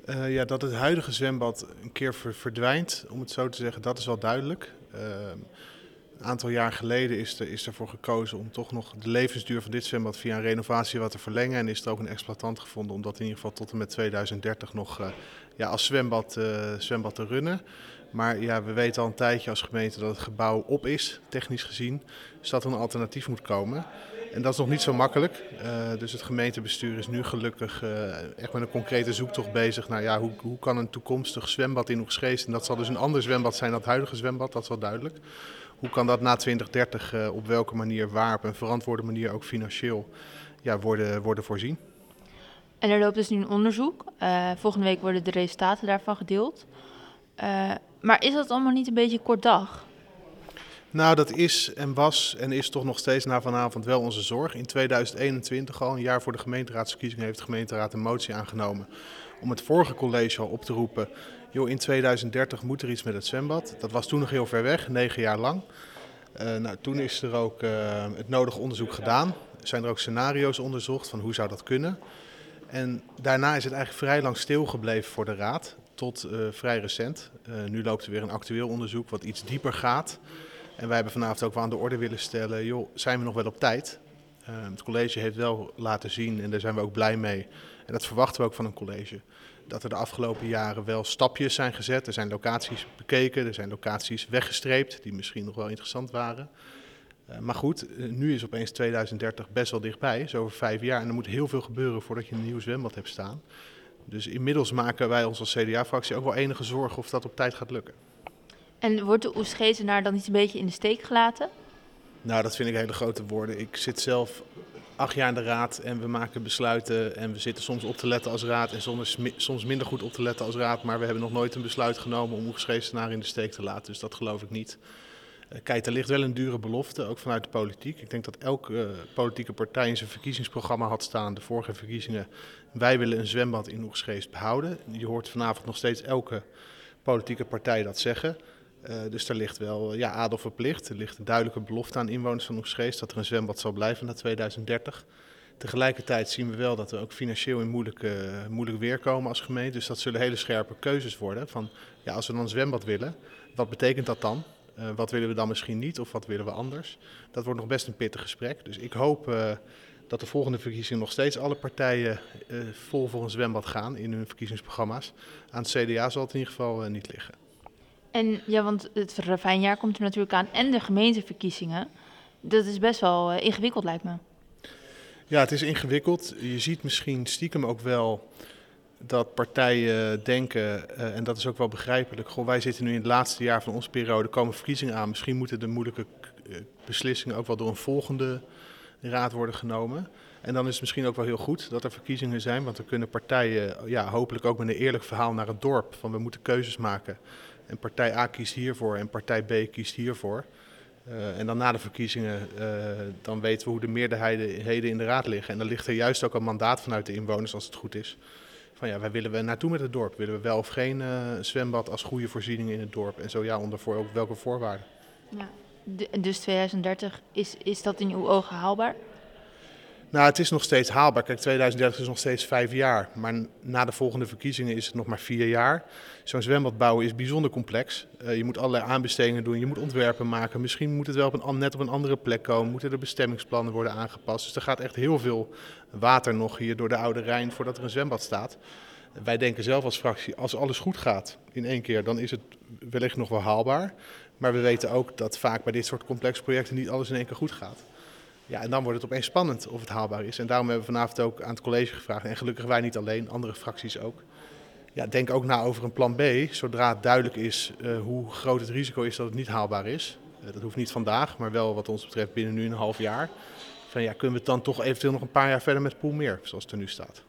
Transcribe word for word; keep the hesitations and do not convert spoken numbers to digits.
Uh, ja, dat het huidige zwembad een keer ver- verdwijnt, om het zo te zeggen, dat is wel duidelijk. Uh, een aantal jaar geleden is er, is ervoor gekozen om toch nog de levensduur van dit zwembad via een renovatie wat te verlengen. En is er ook een exploitant gevonden om dat in ieder geval tot en met tweeduizend dertig nog uh, ja, als zwembad, uh, zwembad te runnen. Maar ja, we weten al een tijdje als gemeente dat het gebouw op is, technisch gezien. Dus dat er een alternatief moet komen. En dat is nog niet zo makkelijk. Uh, dus het gemeentebestuur is nu gelukkig uh, echt met een concrete zoektocht bezig naar ja, hoe, hoe kan een toekomstig zwembad in Oegstgeest, en dat zal dus een ander zwembad zijn dan het huidige zwembad, dat is wel duidelijk. Hoe kan dat na twintig dertig uh, op welke manier, waar, op een verantwoorde manier ook financieel ja, worden, worden voorzien? En er loopt dus nu een onderzoek. Uh, volgende week worden de resultaten daarvan gedeeld. Uh, maar is dat allemaal niet een beetje kort dag? Nou, dat is en was en is toch nog steeds na vanavond wel onze zorg. In tweeduizend eenentwintig, al een jaar voor de gemeenteraadsverkiezingen, heeft de gemeenteraad een motie aangenomen om het vorige college al op te roepen. Joh, in tweeduizend dertig moet er iets met het zwembad. Dat was toen nog heel ver weg, negen jaar lang. Uh, nou, toen is er ook uh, het nodige onderzoek gedaan. Er zijn er ook scenario's onderzocht van hoe zou dat kunnen. En daarna is het eigenlijk vrij lang stilgebleven voor de raad, tot uh, vrij recent. Uh, nu loopt er weer een actueel onderzoek wat iets dieper gaat. En wij hebben vanavond ook wel aan de orde willen stellen, joh, zijn we nog wel op tijd? Uh, het college heeft wel laten zien, en daar zijn we ook blij mee, en dat verwachten we ook van een college, dat er de afgelopen jaren wel stapjes zijn gezet. Er zijn locaties bekeken, er zijn locaties weggestreept, die misschien nog wel interessant waren. Uh, maar goed, uh, nu is opeens tweeduizend dertig best wel dichtbij, zo over vijf jaar. En er moet heel veel gebeuren voordat je een nieuw zwembad hebt staan. Dus inmiddels maken wij ons als C D A-fractie ook wel enige zorgen of dat op tijd gaat lukken. En wordt de Oegstgeesenaar dan niet een beetje in de steek gelaten? Nou, dat vind ik hele grote woorden. Ik zit zelf acht jaar in de raad en we maken besluiten en we zitten soms op te letten als raad en soms, soms minder goed op te letten als raad. Maar we hebben nog nooit een besluit genomen om Oegstgeesenaar in de steek te laten, dus dat geloof ik niet. Kijk, er ligt wel een dure belofte, ook vanuit de politiek. Ik denk dat elke uh, politieke partij in zijn verkiezingsprogramma had staan, de vorige verkiezingen. Wij willen een zwembad in Oegstgeest behouden. Je hoort vanavond nog steeds elke politieke partij dat zeggen. Uh, dus daar ligt wel ja, adel verplicht. Er ligt een duidelijke belofte aan inwoners van Oegstgeest dat er een zwembad zal blijven na tweeduizend dertig. Tegelijkertijd zien we wel dat we ook financieel in moeilijk, uh, moeilijk weer komen als gemeente. Dus dat zullen hele scherpe keuzes worden. Van, ja, als we dan een zwembad willen, wat betekent dat dan? Uh, wat willen we dan misschien niet of wat willen we anders? Dat wordt nog best een pittig gesprek. Dus ik hoop uh, dat de volgende verkiezingen nog steeds alle partijen uh, vol voor een zwembad gaan in hun verkiezingsprogramma's. Aan het C D A zal het in ieder geval uh, niet liggen. En ja, want het ravijnjaar komt er natuurlijk aan en de gemeenteverkiezingen. Dat is best wel uh, ingewikkeld, lijkt me. Ja, het is ingewikkeld. Je ziet misschien stiekem ook wel dat partijen denken, uh, en dat is ook wel begrijpelijk, goh, wij zitten nu in het laatste jaar van onze periode, komen verkiezingen aan. Misschien moeten de moeilijke uh, beslissingen ook wel door een volgende raad worden genomen. En dan is het misschien ook wel heel goed dat er verkiezingen zijn, want dan kunnen partijen ja, hopelijk ook met een eerlijk verhaal naar het dorp, van we moeten keuzes maken. En partij A kiest hiervoor en partij B kiest hiervoor. Uh, en dan na de verkiezingen, uh, dan weten we hoe de meerderheden in de raad liggen. En dan ligt er juist ook een mandaat vanuit de inwoners, als het goed is. Van ja, waar willen we naartoe met het dorp? Willen we wel of geen uh, zwembad als goede voorziening in het dorp? En zo ja, onder voor, op welke voorwaarden? Ja. De, dus tweeduizend dertig, is, is dat in uw ogen haalbaar? Nou, het is nog steeds haalbaar. Kijk, tweeduizend dertig is nog steeds vijf jaar. Maar na de volgende verkiezingen is het nog maar vier jaar. Zo'n zwembad bouwen is bijzonder complex. Uh, je moet allerlei aanbestedingen doen, je moet ontwerpen maken. Misschien moet het wel op een, net op een andere plek komen. Moeten de bestemmingsplannen worden aangepast. Dus er gaat echt heel veel water nog hier door de Oude Rijn voordat er een zwembad staat. Wij denken zelf als fractie, als alles goed gaat in één keer, dan is het wellicht nog wel haalbaar. Maar we weten ook dat vaak bij dit soort complexe projecten niet alles in één keer goed gaat. Ja, en dan wordt het opeens spannend of het haalbaar is. En daarom hebben we vanavond ook aan het college gevraagd. En gelukkig wij niet alleen, andere fracties ook. Ja, denk ook na over een plan B. Zodra het duidelijk is uh, hoe groot het risico is dat het niet haalbaar is. Uh, dat hoeft niet vandaag, maar wel wat ons betreft binnen nu een half jaar. Van ja, kunnen we het dan toch eventueel nog een paar jaar verder met Poelmeer, zoals het er nu staat.